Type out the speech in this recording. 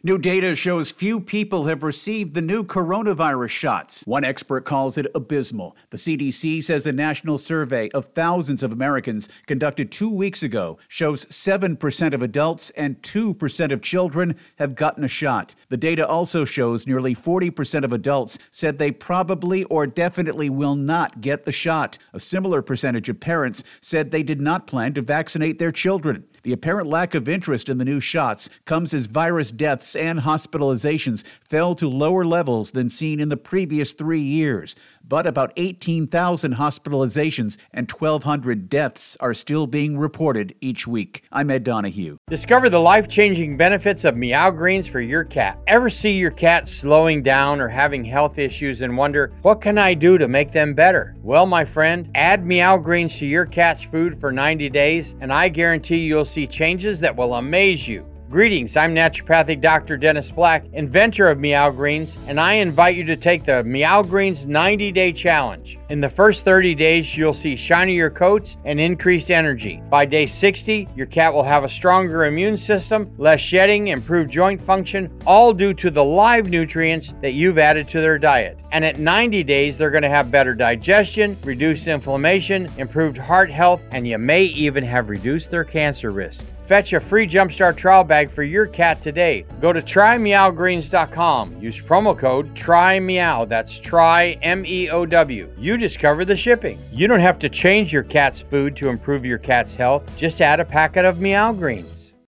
New data shows few people have received the new coronavirus shots. One expert calls it abysmal. The CDC says a national survey of thousands of Americans conducted 2 weeks ago shows 7% of adults and 2% of children have gotten a shot. The data also shows nearly 40% of adults said they probably or definitely will not get the shot. A similar percentage of parents said they did not plan to vaccinate their children. The apparent lack of interest in the new shots comes as virus deaths and hospitalizations fell to lower levels than seen in the previous 3 years. But about 18,000 hospitalizations and 1,200 deaths are still being reported each week. I'm Ed Donahue. Discover the life-changing benefits of Meow Greens for your cat. Ever see your cat slowing down or having health issues and wonder, what can I do to make them better? Well, my friend, add Meow Greens to your cat's food for 90 days, and I guarantee you'll see changes that will amaze you. Greetings, I'm naturopathic Dr. Dennis Black, inventor of Meow Greens, and I invite you to take the Meow Greens 90-day challenge. In the first 30 days, you'll see shinier coats and increased energy. By day 60, your cat will have a stronger immune system, less shedding, improved joint function, all due to the live nutrients that you've added to their diet. And at 90 days, they're going to have better digestion, reduced inflammation, improved heart health, and you may even have reduced their cancer risk. Fetch a free Jumpstart trial bag for your cat today. Go to trymeowgreens.com. Use promo code TRYMEOW. That's TRYMEOW. You discover the shipping. You don't have to change your cat's food to improve your cat's health. Just add a packet of Meow Greens.